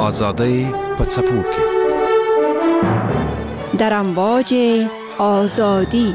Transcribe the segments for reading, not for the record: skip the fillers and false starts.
آزادی په څپو کې در امواج آزادی.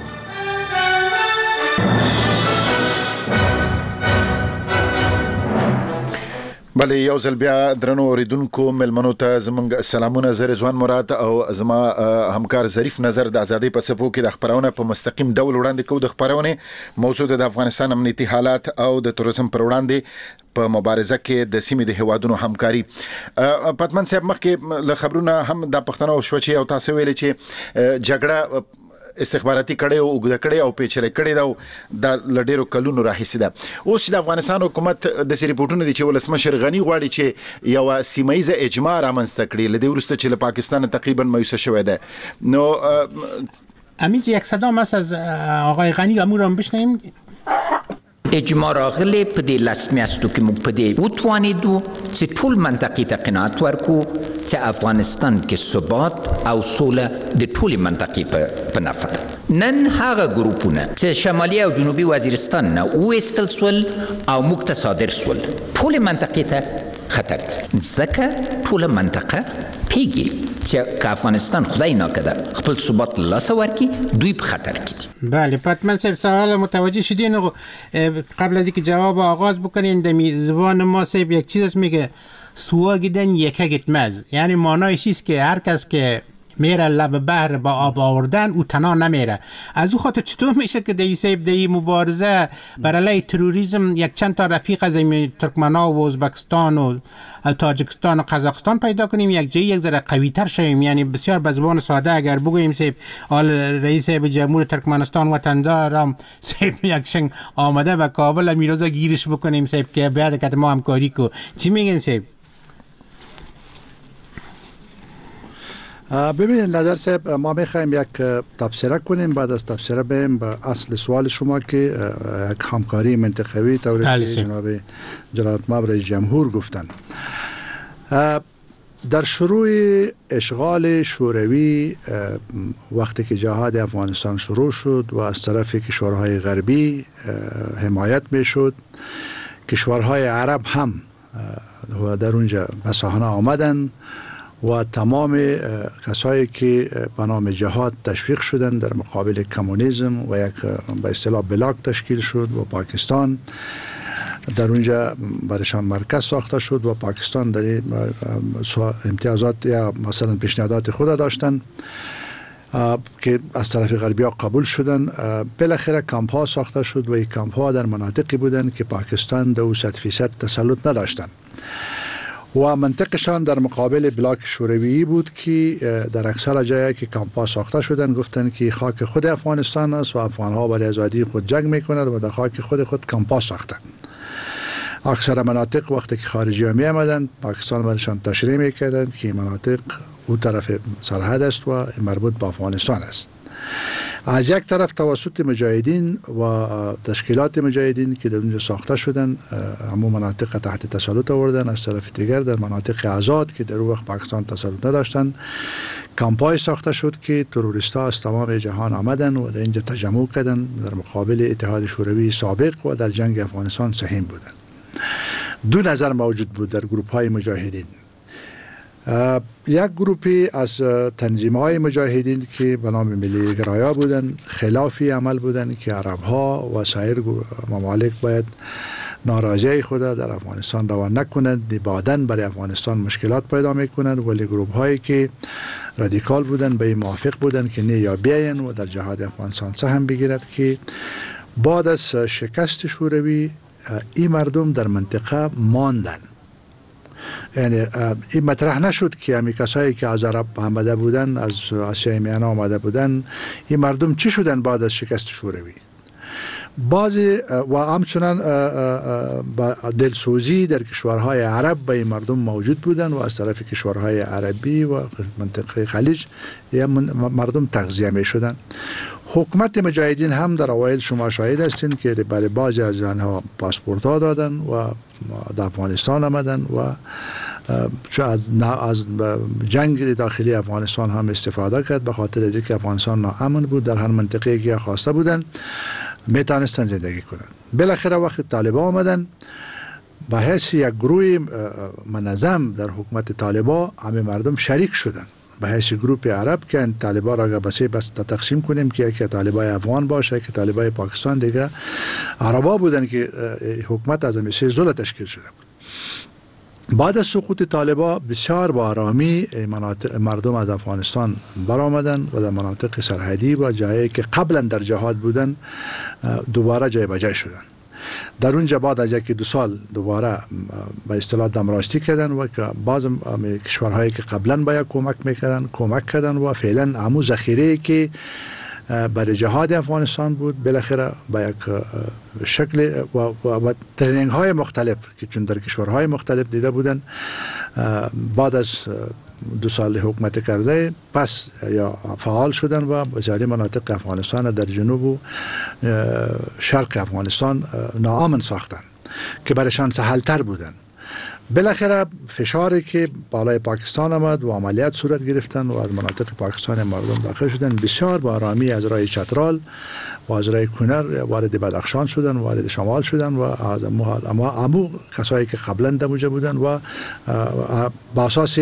بله یو ځل بیا درنو اوریدونکو ملمنو ته زمونږ سلامونه. زه رضوان مراد او زما همکار ظریف نظر د آزادۍ په څپو کې د خبرونه په مستقیم ډول وړاندې کوو. د خبرونه موضوع د افغانستان امنیتي حالات او د تروریزم پر وړاندې په مبارزه کې د سیمې د هیوادونو همکاري. پتمن صاحب مخکې له خبرونه هم د پښتنو شو چې او تاسو ویل چې جګړه استخباراتي کړي او وګړه کړي او پیچلې کړي دا د لډیرو کلونو راهیسې ده. اوس د افغانستان حکومت د سری ریپورتونو دي چې ولسمشر غنی غواړي چې یو سیمایي اجماع رامنځته کړي لدی ورسته چې له پاکستان تقریبا مایوسه شوې ده. نو امید یک صدام است از آقای غنی امور هم بشنیم. اجماع راغلی په دې لسمه استو کې موږ په دې وتوانیدو چې ټول منطقې ته قناعت ورکو چې افغانستان کې ثبات او سوله د ټولې منطقې په نفع. نن هغه ګروپونه چې شمالي او جنوبي وزیرستان نه وایستل سول او موږ ته صادر سول ټولې منطقې ته خطر دی. ځکه ټوله منطقه پیږي چې افغانستان خدای ناکده خپل ثبات لاسه ورکړي دوی په خطر کې دي. بله پتمن صاحب سوال متوجه شدین. قبل از اینکه جواب آغاز بکنین در زبان ما صاحب یک چیز میگه سوا گیدن یکه گتمز، یعنی معنای چیست که هر کس که میره لب بحر با آب آوردن او تنها نمیره. از او خاطر چطور میشه که در این مبارزه برای تروریسم یک چند تا رفیق از ترکمن‌ها و ازبکستان و تاجیکستان و قزاقستان پیدا کنیم یک جایی یک ذره قوی تر شویم؟ یعنی بسیار به زبان ساده اگر بگوییم سیب رئیس جمهور ترکمنستان وطندارم سیب یک شنگ آمده و کابل میروزا گیرش بکنیم سیب که باید که ما همکاری کو. چی میگن سیب؟ ببینید نظر صاحب ما میخوایم یک تبصره کنیم، بعد از تبصره بریم به اصل سوال شما که یک همکاری منطقوی طوری که جناب جلالتمآب رئیس جمهور گفتن. در شروع اشغال شوروی وقتی که جهاد افغانستان شروع شد و از طرف کشورهای غربی حمایت میشد، کشورهای عرب هم در اونجا به صحنه آمدن و تمام کسایی که به نام جهاد تشویق شدند در مقابل کمونیسم و یک به اصطلاح بلاک تشکیل شد و پاکستان در اونجا برایشان مرکز ساخته شد و پاکستان در امتیازات یا مثلا پیشنهادات خود داشتن که از طرف غربی ها قبول شدن. بالاخره کمپ ها ساخته شد و این کمپ ها در مناطقی بودند که پاکستان در 100% تسلط نداشتند و منطقشان در مقابل بلاک شوروی بود که در اکثر جایی که کمپ‌ها ساخته شدن گفتن که خاک خود افغانستان است و افغان‌ها برای آزادی خود جنگ می‌کنند و در خاک خود کمپ‌ها ساختن. اکثر مناطق وقتی که خارجی‌ها می‌آمدند پاکستان برایشان تشریح می‌کردند که مناطق اون طرف سرحد است و مربوط به افغانستان است. از یک طرف توسط مجاهدین و تشکیلات مجاهدین که در اونجا ساخته شدن همون مناطق تحت تسلط آوردن، از طرف دیگر در مناطق آزاد که در اون وقت پاکستان تسلط نداشتن کمپای ساخته شد که تروریست‌ها از تمام جهان آمدن و در اینجا تجمع کردن در مقابل اتحاد شوروی سابق و در جنگ افغانستان سهیم بودن. دو نظر موجود بود در گروه‌های مجاهدین. یک گروپی از تنظیم‌های مجاهدین که به نام ملی گرایا بودند خلافی عمل بودند که عرب‌ها و سایر ممالک باید ناراضی خود در افغانستان روان نکنند، بعداً برای افغانستان مشکلات پیدا میکنند. ولی گروه‌هایی که رادیکال بودند به این موافق بودند که نه یا بیاین و در جهاد افغانستان سهم بگیرد که بعد از شکست شوروی این مردم در منطقه ماندن. یعنی این مطرح نشد که همین کسایی که از عرب آمده بودن، از آسیای میانه آمده بودن، این مردم چی شدن بعد از شکست شوروی؟ بعضی و همچنان دلسوزی در کشورهای عرب به این مردم موجود بودن و از طرف کشورهای عربی و منطقه خلیج مردم تغذیه می شدن. حکومت مجاهدین هم در اوایل شما شاهد هستین که برای بعضی از آنها پاسپورت ها دادن و در افغانستان آمدن و از جنگ داخلی افغانستان هم استفاده کرد به خاطر از اینکه افغانستان ناامن بود. در هر منطقه‌ای که خواسته بودن میتونستن زندگی کنند. بالاخره وقت طالبان آمدن به حیث یک گروه منظم در حکومت طالبان همه مردم شریک شدن به حیث گروه عرب که طالبان را بس تقسیم کنیم که یکی طالبان افغان باشه که طالبان پاکستان دیگه عربا بودن که حکومت از همیشه زل تشکیل شده بود. بعد از سقوط طالبان بسیار با آرامی مردم از افغانستان برآمدن و در مناطق سرحدی و جایی که قبلا در جهاد بودن دوباره جای به جای شدن. در اونجا بعد از 1-2 سال دوباره به اصطلاح دمراستی کردن و که بعض کشورهایی که قبلا باید کمک کردن و فعلا همون ذخیره که برای جهاد افغانستان بود بالاخره با یک شکل و ترینینگ های مختلف که چون در کشورهای مختلف دیده بودن بعد از 2 سال حکومت کرده پس یا فعال شدن و بسیاری مناطق افغانستان در جنوب و شرق افغانستان ناامن ساختن که برایشان سهلتر بودن. بالاخره فشاری که بالای پاکستان آمد و عملیات صورت گرفتن و از مناطق پاکستان مردم داخل شدن بسیار با آرامی از راه چترال و از راه کنر وارد بدخشان شدن وارد شمال شدن و از امو کسایی که قبلا دموجه بودن و با اساس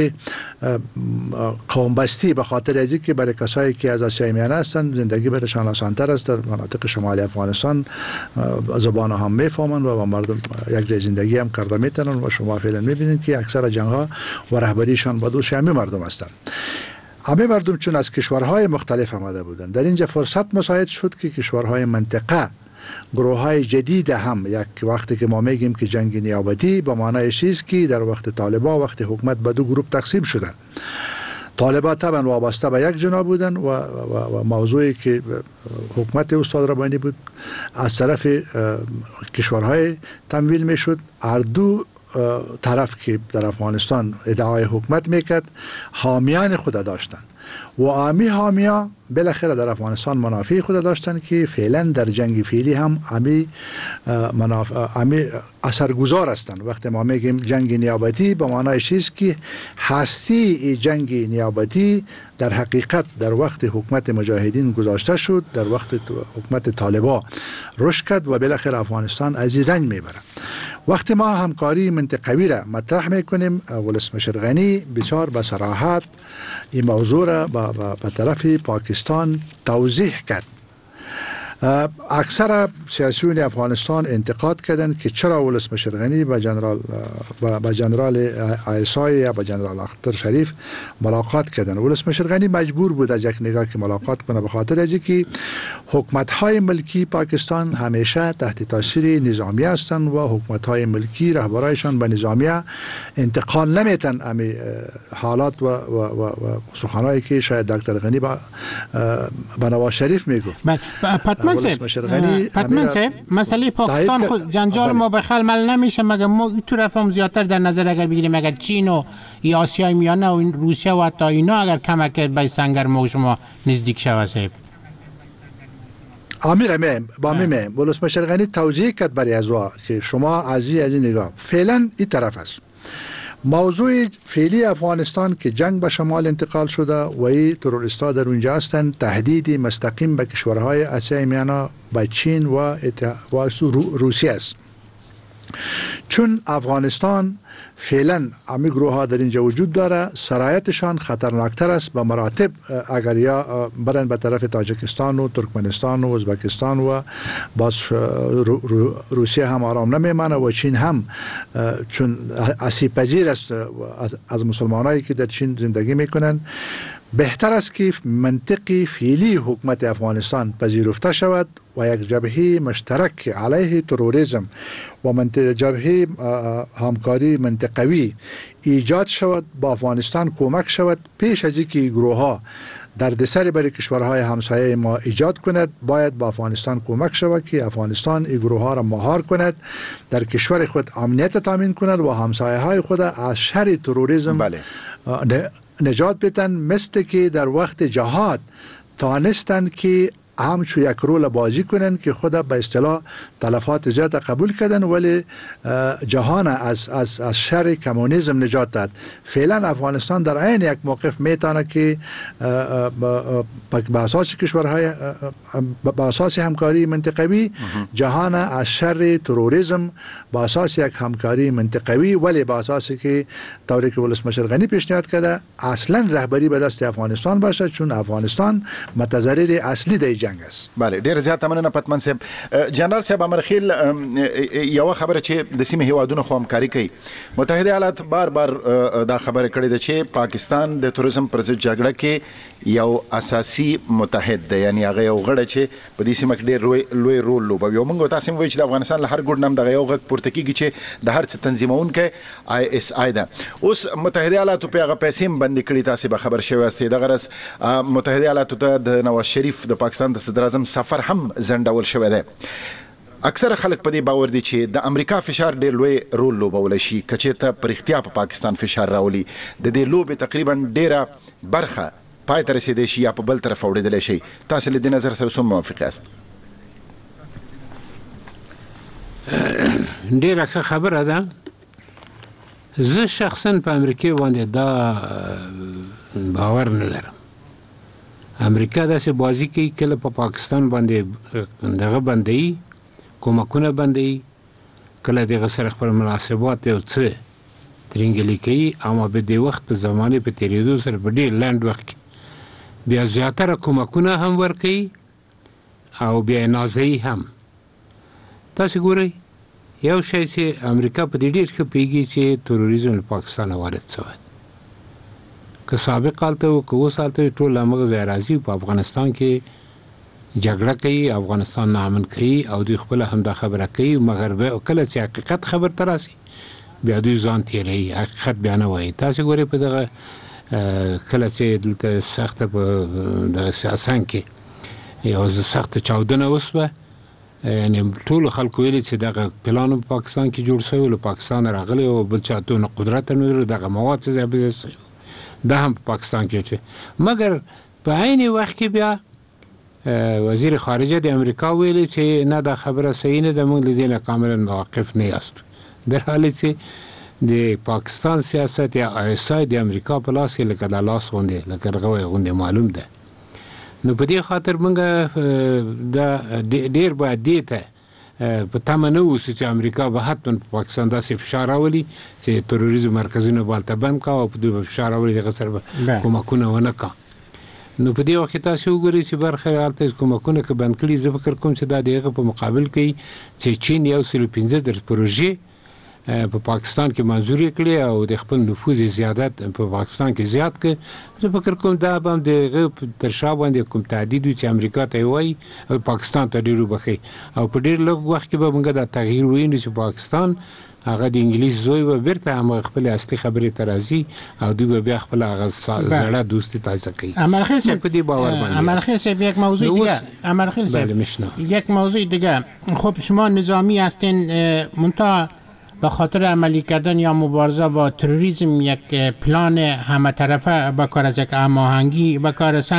قوم بستی به خاطر ازی که برای کسایی که از آسیای میانه هستند زندگی برایشان آسان‌تر است. در مناطق شمالی افغانستان زبان هم میفهمند و مردم یک جای زندگی هم کرده میتونن و شما فعلا میبینید که اکثر جنگ‌ها و رهبریشان با دوش همه مردم هستند. همه مردم چون از کشورهای مختلف آمده بودند در اینجا فرصت مساعد شد که کشورهای منطقه گروه‌های جدید هم یک وقتی که ما میگیم که جنگ نیابتی به معنای چیست که در وقت طالبان وقتی حکومت به 2 گروه تقسیم شدن. طالبان طبعا وابسته به یک جناح بودن و موضوعی که حکومت استاد ربانی بود از طرف کشورهای تمویل میشد. هر دو طرف که در افغانستان ادعای حکومت میکرد حامیان خود داشتن و حامیا بالاخره در افغانستان منافع خود داشتن که فعلا در جنگ فعلی هم همی اثرگذار هستند. وقتی ما میگیم جنگ نیابتی به معنای چیست که هستی جنگ نیابتی در حقیقت در وقت حکومت مجاهدین گذاشته شد، در وقت حکومت طالبان رشد کرد و بالاخره افغانستان از این رنج میبره. وقتی ما همکاری منطقوی را مطرح میکنیم ولسمشر غنی بسیار به صراحت این موضوع را به طرف پاکستان توضیح کرد. اکثر سیاسیون افغانستان انتقاد کردند که چرا ولسمشر غنی با جنرال عیسای یا با جنرال اختر شریف ملاقات کردند. ولسمشر غنی مجبور بود از یک نگاه که ملاقات کنه به خاطر از اینکه حکومت‌های ملکی پاکستان همیشه تحت تاثیر نظامیه هستند و حکومت‌های ملکی رهبرایشان به نظامیه انتقال نمیتن. امی حالات و سخنانی که شاید دکتر غنی با نواز شریف میگفت. پتمن صاحب مسئله پاکستان خود جنجال ما به خل مل نمیشه مگر ما این طرف هم زیادتر در نظر اگر بگیریم اگر چین و آسیای میانه و روسیه و حتی اینا اگر کمک به سنگر ما شما نزدیک شود صاحب. با میم ولسمشر غنی توجیه کرد برای ازوا که شما از این نگاه فعلا این طرف است. موضوع فعلی افغانستان که جنگ به شمال انتقال شده و این تروریست‌ها در اونجا هستند تهدید مستقیم به کشورهای آسیای میانه به چین و روسیه است. چون افغانستان فعلا همه گروه ها در اینجا وجود داره سرایتشان خطرناکتر است به مراتب اگر یا برن به طرف تاجیکستان و ترکمنستان و ازبکستان و باز روسیه هم آرام نمیمانه و چین هم چون آسیب پذیر است از مسلمانایی که در چین زندگی میکنن. بهتر است که منطقی فعلی حکومت افغانستان پذیرفته شود و یک جبهه مشترک علیه تروریسم و جبهه همکاری منطقوی ایجاد شود با افغانستان کمک شود پیش از اینکه گروه ها دردسر برای کشورهای همسایه ما ایجاد کند. باید با افغانستان کمک شود که افغانستان این گروه ها را مهار کند در کشور خود امنیت تامین کند و همسایه های خود از شر تروریسم نجات بدن مثل که در وقت جهاد توانستند که همچون یک رول بازی کنن که خود به اصطلاح تلفات زیاد قبول کردن ولی جهان از شر کمونیسم نجات داد. فعلا افغانستان در عین یک موقف میتونه که به اساس کشورهای به اساس همکاری منطقوی جهان از شر تروریسم با اساس یک همکاری منطقوی ولی با اساسی که طوری که ولسمشر غنی پیشنهاد کرده اصلا رهبری به دست افغانستان باشه، چون افغانستان متضرر اصلی د جنگ است. بله ډیر زیات مننه پتمن صاحب. جنرال صاحب امرخیل یو خبره چې د سیمې هیوادونو خو همکاري کوي، متحده ایالات بار دا خبره کړې ده چې پاکستان د توریزم پر ضد جګړه کې یو اساسي متحد دی، یعنی هغه یو غړی چې په دې سیمه کې ډېر لوی رول لوبوي. او موږ تاسو وایو چې د افغانستان له هر ګوټ نه دغه یو غږ پورته کېږي چې د هر څه تنظیمونکی ISI ده. اوس متحده ایالاتو په هغه پیسې هم بندي کړي، تاسو به خبر شوي یاستئ. دغه راز متحده ایالاتو ته د نواز شریف د پاکستان د صدراعظم سفر هم ځنډول شوی دی. اکثر خلک په دې باور دي چې د امریکا فشار ډېر لوی رول لوبولی شي که چېرته په رښتیا په پاکستان فشار راولي. د دې لوبې تقریبا ډېره برخه پای ته رسېدی شي یا په بل طرف اوړېدلی شي. تاسو له دې نظر سره څومره موافق یاست؟ ډېره ښه خبره ده. زه شخصا په امریکا باندې دا باور نه لرم. امریکا داسې بازی کوي کله په پاکستان باندې دغه بندوي، کومکونه بندوي، کله دغه سره خپل مناسبات یو څه ترینګلي کوي، اما به د وخت په زمانه په تیریدو سره په ډېر لنډ وخت کې بیا زیاتره کومکونه هم ورکوي او بیا نازوي هم. تاسو ګورئ یو شی چې امریکا په دې ډېر ښه پوهېږي چې تروریزم له پاکستانه وارد شوی، که سابق حالت و که اوس حالت ټول همغه ځای راځي په افغانستان کې جګړه کوي، افغانستان ناامن کوي او دوی خپله همدا خبره کوي، مګر کله چې حقیقت خبر ته راسي بیا دوی ځان تېروي، حقیقت بیا نه وایي. تاسو ګورئ په دغه کله چې دلته سخته په دغه سیاسان کې یو سخته چاودنه وسوه، یعنی ټولو خلکو ویلي چې دغه پلان په پاکستان کې جوړ شوی، له پاکستان راغلی او بل چا دونه قدرت نه لري، دغه مواد څه ځای په ځای شوي، دا هم په پاکستان کې چې مګر په عین وخت کې بیا وزیر خارجه د امریکا ویلي چې نه دا خبره صحیح نه ده، موږ له دې نه کاملا موقف نه یاستو، در حالی چې د پاکستان سیاست یا ISI د امریکا په لاس کې لکه د لاس غوندې لکه رغوی غوندې معلوم ده. نو په دې خاطر موږ دا ډېر باید دې ته په تمه نه اوسو چې امریکا به حتما په پاکستان داسې فشار راولي چې تروریزم مرکزونه به هلته بند کړه او په دوی به فشار راولي دغه سره به کومکونه ونه کړه. نو په دې وخت کې تاسو وګورئ چې برخه هلته کومکونه که بند کړي، زه فکر کوم چې دا د هغه په مقابل کې چې چین 115 پروژې په پاکستان کې منظوري کړي او د خپل نفوذ زیادت په پاکستان کې زیات کړي، زه فکر کوم دا به هم د هغه تر شا باندې کوم تهدید وي چې امریکا ته یې وایي او پاکستان ته ډېر وبښي او په ډېر لږ وخت کې به موږ دا تغییر ووینو چې پاکستان هغه د انګلیس زوی به بیرته همغه خپل اصلي خبرې ته راځي او دوی به بیا خپل هغه زړه دوستي تازه کوي. امرخیل صاحب په دې باور باندې امرخیل صاحب یک موضوع دیگه، امرخیل صاحب یک موضوع دیگه. خب شما نظامی هستین، منتها به خاطر عملی کردن یا مبارزه با تروریسم یک پلان همه طرفه به کار از یک هماهنگی به کار است،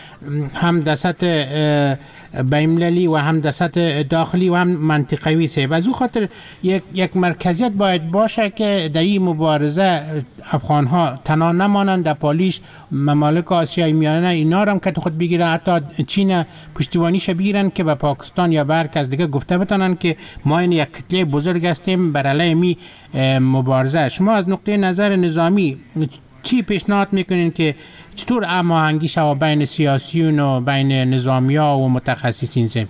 هم در سطح بین‌المللی و هم در سطح داخلی و هم منطقوی است. و از او خاطر یک مرکزیت باید باشه که در این مبارزه افغان‌ها تنها نمانند، در پالیش ممالک آسیای میانه اینا را هم که خود بگیرن، حتی چین پشتیبانیش بگیرن که به پاکستان یا به هر کس دیگه گفته بتونن که ما این یک کتله بزرگ هستیم بر علیه می مبارزه. شما از نقطه نظر نظامی چی پیشنهاد میکنین که چطور هماهنگی شود بین سیاسیون و بین نظامی‌ها و متخصصین سے؟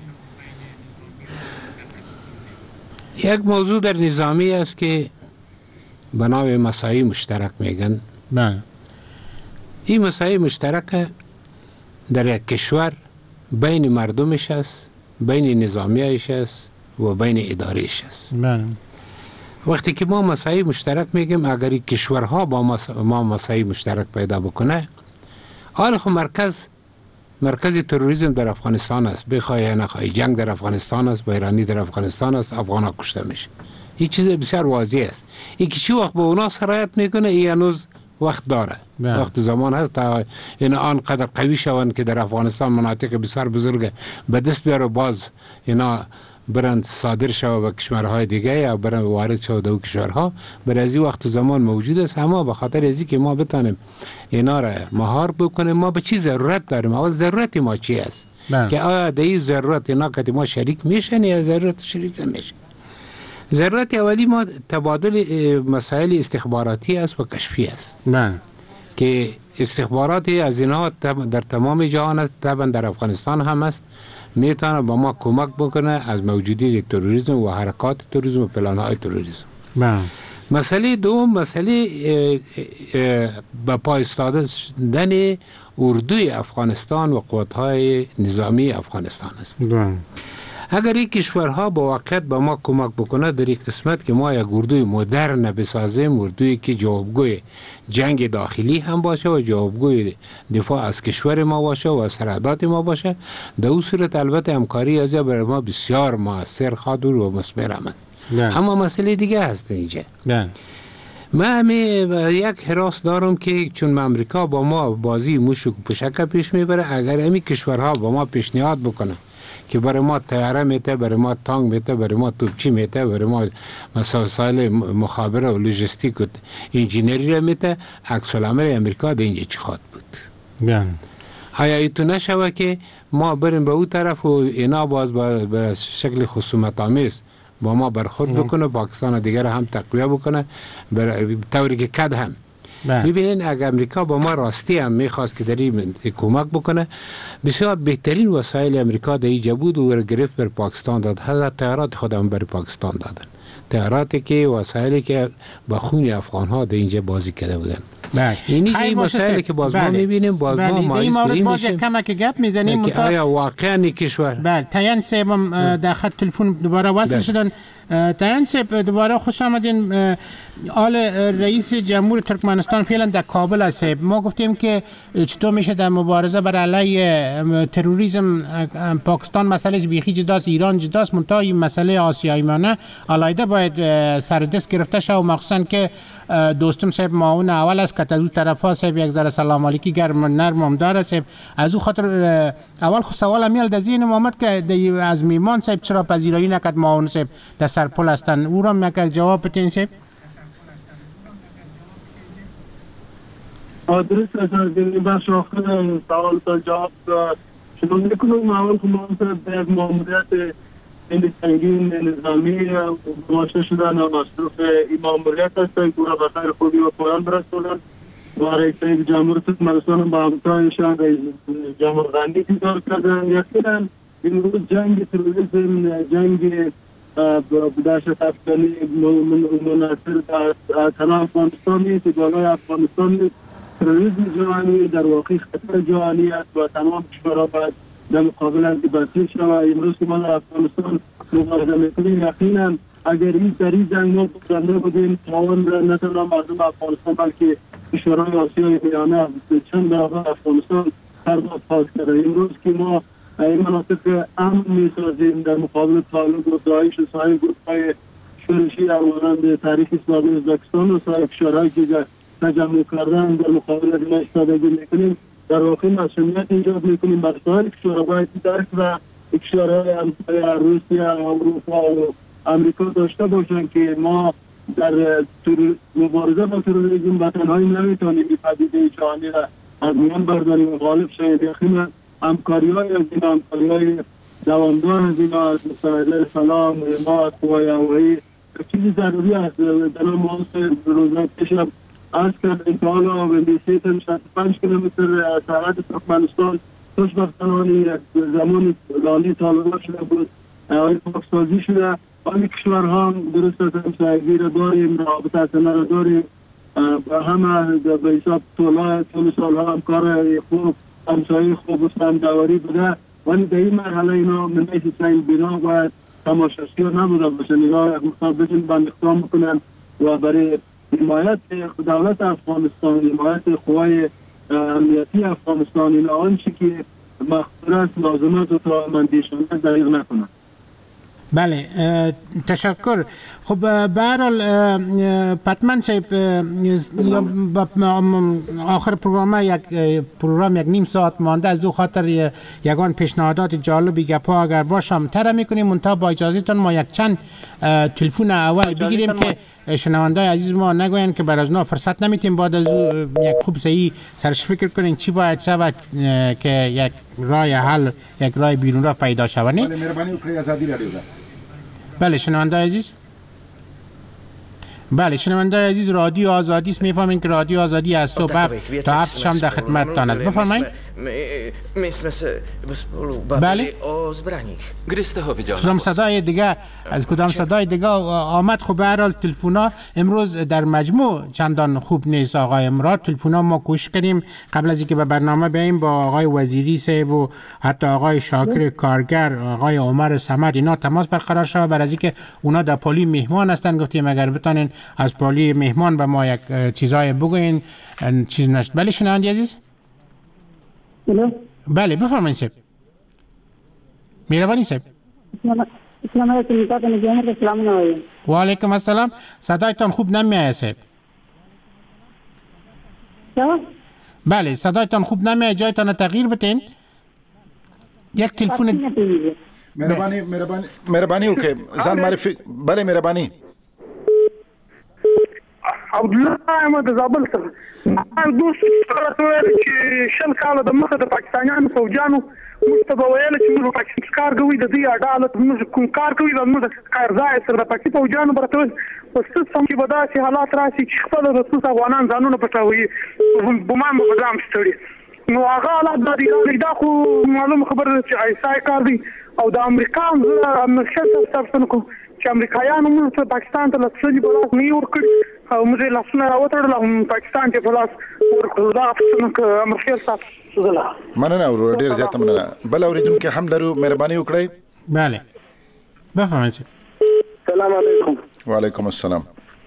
یک موضوع در نظامی است که به نام مساعی مشترک میگن. بله. این مساعی مشترک در یک کشور بین مردمش است، بین نظامیایش است و بین ادارهش است. بله. وقتی که ما مساعی مشترک میگیم، اگر این کشورها با ما مساعی مشترک پیدا بکنه، حال خب مرکز تروریسم در افغانستان است، بخواه یا نخواه جنگ در افغانستان است، بیرانی در افغانستان است، افغان ها کشته میشه. این چیز بسیار واضح است. این که چی وقت با اونا سرایت میکنه، این هنوز وقت داره، وقت زمان هست تا این آنقدر قوی شوند که در افغانستان مناطق بسیار بزرگ به دست بیاره، باز اینا برند صادر شود به کشورهای دیگه یا برند وارد شود در کشورها. برای از این وقت زمان موجود است، اما به خاطر ازی که ما بتانیم اینا را مهار بکنیم، ما به چی ضرورت داریم؟ اول ضرورت ما چی است؟ که آیا در این ضرورت اینا که ما شریک میشن یا ضرورت شریک نمیشن؟ ضرورت اولی ما تبادل مسائل استخباراتی است و کشفی است که استخباراتی از اینها در تمام جهان است، طبعا در افغانستان هم است، میتونه با ما کمک بکنه از موجودیت تروریسم و حرکات تروریسم و پلان‌های تروریسم. مسئله دوم مسئله به پای ایستادن اردوی افغانستان و قوت‌های نظامی افغانستان است. اگر این کشورها با واقعیت به ما کمک بکنه در این قسمت که ما یک اردوی مدرن بسازیم، اردوی که جوابگوی جنگ داخلی هم باشه و جوابگوی دفاع از کشور ما باشه و سرحدات ما باشه، در اون صورت البته همکاری از برای ما بسیار موثر خواهد و مثمر عمل. اما مسئله دیگه هست اینجا. من یک حراس دارم که چون امریکا با ما بازی موشک و پشک پیش میبره، اگر امی کشورها با ما پیشنهاد بکنه که برای ما طیاره میته، برای ما تانک میته، برای ما توپچی میته، برای ما مسائل مخابره و لوجستیک و انجینری را میته، عکس العمل امریکا در اینجا چی خواهد بود؟ آیا ایتو نشوه که ما بریم به اون طرف و اینا باز به شکل خصومت آمیز با ما برخورد بکنه، پاکستان دیگر هم تقویه بکنه طوری که کد هم. ببینین اگر امریکا با ما راستی هم میخواست که در این کمک بکنه، بسیار بهترین وسایل امریکا در اینجا بود و گرفت بر پاکستان داد. حضرت طیارات خودم بر پاکستان دادن، طیاراتی که وسایلی که با خون افغان ها در اینجا بازی کرده بودن. این مسائلی که باز ما میبینیم، باز ما مایز باز کمک گپ میزنیم که آیا واقعا کشور. بله تایان صاحب در خط تلفن دوباره وصل شدن. تایان صاحب دوباره خوش آمدین. آل رئیس جمهور ترکمنستان فعلا در کابل است. ما گفتیم که چطور میشه در مبارزه بر علیه تروریسم پاکستان مسئله بیخی جداست، ایران جداست، منتها این مسئله آسیایی مانه علایده باید سر دست گرفته شد و مخصوصا که دوستم صاحب معاون اول است که از اون طرفا صاحب یک ذره سلام علیکی گرم نرم هم داره صاحب. از اون خاطر اول خود سوال میل در ذهن محمد که از میمان صاحب چرا پذیرایی نکرد معاون صاحب در سرپل هستن، او را میگه جواب بتین صاحب. درست است. این بخش آخر سوال تا جواب شما میکنم. معاون صاحب به یک ماموریت این سنگین نظامی مواجه شدن و مصروف این ماموریت هستن که او را به خیر خوبی و پایان برسونن و رئیس جمهور ترکمنستان با همتایشان رئیس جمهور غنی دیدار کردن. یقینا این روز جنگ تروریسم، جنگ دهشت افکنی منحصر در تنها افغانستان نیست، بالای افغانستان نیست. تروریسم جهانی در واقع خطر جهانی است و تمام کشورها باید در مقابل از بسیج شود. امروز که ما در افغانستان مبارزه میکنیم، یقینا اگر این در این جنگ ما برنده بودیم، تاوان را نه تنها مردم افغانستان بلکه کشورهای آسیای میانه چند برابر افغانستان پرداخت کرده. امروز که ما این مناطق امن میسازیم در مقابل طالب و داعش و سایر گروه‌های شورشی مانند تحریک اسلامی ازبکستان و سایر کشورهایی که تجمع کردن در مقابل از اینا ایستادگی میکنیم، در واقع مسئولیت ایجاد میکنیم بر سایر کشورها. باید درک و کشورهای همسایه روسیه، اروپا و امریکا داشته باشند که ما در مبارزه با تروریسم به تنهایی نمیتونیم این پدیده جهانی را از میان برداریم و غالب شویم. یقینا همکاری‌های از اینا، همکاری‌های دوامدار از اینا، از مسائل سلام، حمایت، قوای هوایی چیزی ضروری است. در محاصر روزنامه پیشم عرض کردیم که حالا به میسی 65 کیلومتر از سرحد ترکمنستان خوشبختانه یک زمان لانی طالبان شده بود، پاکسازی شده. آن کشورها هم درست از همسایگی را داریم، رابطه اصلا را داریم، همه به حساب طول سالها هم کار خوب، همسایه خوب و سمدواری بوده، ولی در این مرحله اینا من ایسا بینا باید تماشاچی ها نبوده باشه، نگاه مخابرشون بند اقدام بکنن و برای حمایت دولت افغانستان، حمایت قوای امنیتی افغانستان، اینا آنچه که مخصوص لازمات و توانمندیشان دریغ نکنن. بله تشکر. خب به هر حال پتمن صاحب آخر پروگرام یک نیم ساعت مانده، از او خاطر یگان پیشنهادات جالبی گپا اگر باشم تره میکنیم، منتها با اجازهتون ما یک چند تلفن اول بگیریم که شنوندای عزیز ما نگوین که بر از نا فرصت نمیتیم، بعد از او یک خوب صحیح سرش فکر کنین چی باید شود که یک راه حل، یک راه بیرون راه پیدا شود. بله مهربانی وکړئ ازادي رادیو ده. بله شنوندای عزیز، بله شنوندای عزیز، رادیو آزادی است. میفهمین که رادیو آزادی از صبح تا 7 شام در خدمتتان است. بفرمایید. بله کدام صدای دیگه از کدام صدای دیگه آمد؟ خب به هر حال تلفونا امروز در مجموع چندان خوب نیست آقای مراد. تلفونا ما کوشش کردیم قبل از اینکه به برنامه بیاییم با آقای وزیری صاحب و حتی آقای شاکر کارگر، آقای عمر صمد، اینا تماس برقرار شد برای اینکه اونا در پالی مهمان هستن. گفتیم اگر بتونین از پالی مهمان به ما یک چیزای بگوین چیز نشد. بله شنوندی عزیز. بله بفرمایید صاحب. مهربانی صاحب. السلام علیکم. و علیکم السلام. صدایتان خوب نمیاد صاحب. بله صدایتان خوب نمیاد، جایتان تغییر بدین. یک تلفن. مهربانی اوکی ځان معرفي. بله مهربانی. عبدالله احمد زابل څخه دوست چې شل کاله د مخه د پاکستانیانو فوجانو موږ ته به ویل چې موږ پاکستان کار کوي، د دې عدالت موږ کوم کار کوي، د موږ کار ځای سره د پاکستان فوجانو برته وسط سم کې به داسې حالات راشي چې خپل د څو افغانان ځانونه پټوي بمان به ځام ستړي. نو هغه حالات د ایران دا خو معلومه خبره ده چې ایسای کار دی او د امریکا هم نشته تاسو کو چې امریکایانو موږ ته پاکستان ته لاسلي بلاس نه ورکړي او موږ لاسونه راوتړل پاکستان ته بلاس ورکړو. دا څنګه امریکا تاسو زله مننه ورور ډیر زیاته مننه. بل اوریدونکو هم لرو، مهرباني وکړئ. بله بفرمایئ. سلام علیکم. و علیکم السلام.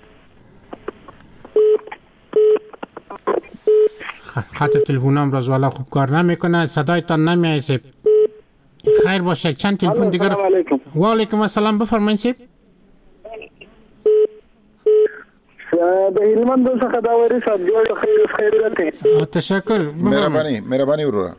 خط تلفنم را زوالا خوب کار نمیکنه، صدایتان نمیاد. خیر باشه چند تلفن دیگر. و علیکم السلام بفرمایید صاحب. د هلمند څخه دا وری صاحب جوړ خیر راته. تشکر. مهرباني وروره.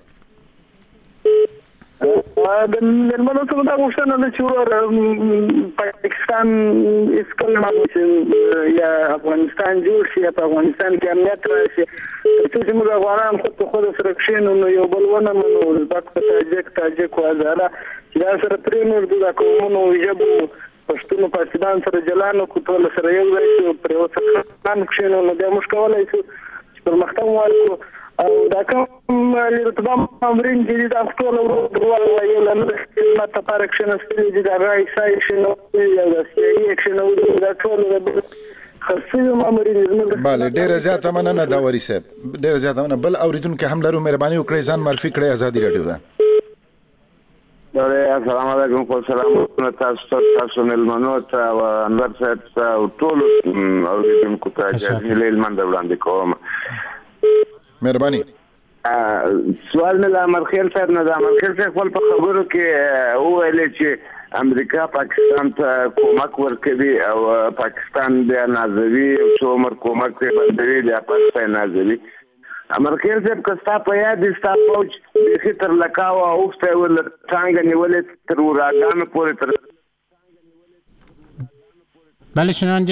د هلمند څخه دا غوښتنه ده چې پاکستان اسکل نه یا افغانستان جوړ شي، په افغانستان کې امنیت راشي، چې موږ افغانان خود سره کښینو نو یو بل ونه منو ازبک تاجک و هزاره چې دا سره پرېنور د قومونو ژبو پښتون پاکستان سره جلانو کو ټول سره یو ځای شو پر یو څه کښینو نو بیا موږ کولی شو چې پرمختګ وکړو. او دا کوم رتبه امرین دي دا ټول ورو یو لنډ خدمت لپاره کښیناستلي دي، دا رای سای شنو یا د سیاسي کښینو دا ټول بله ډیره زیاته مننه دا وری صاحب، ډیره زیاته مننه. بل اوریدونکو هم لرو، مهرباني وکړئ ځان معرفي کړئ. ازادي رادیو ده. السلام علیکم. په سلام تاسو ملمنو ته او انور صاحب او ټول اوریدونکو ته جزیل المنده وړاندې کوم. مهرباني. سوال نه لامرخیل صاحب نه، د امرخیل صاحب خپل په خبرو کې وویل چې امریکا پاکستان ته کومک ورکوي او پاکستان بیا نازوي او څو عمر کومک یې بندوي بیا پاکستان نازوي. امرخیل صاحب که ستا په یاد دي ستا فوج بیخي تر لکاوه اوښتی و څانګه نیولې تر وراګانو پورې تر. بله شنونده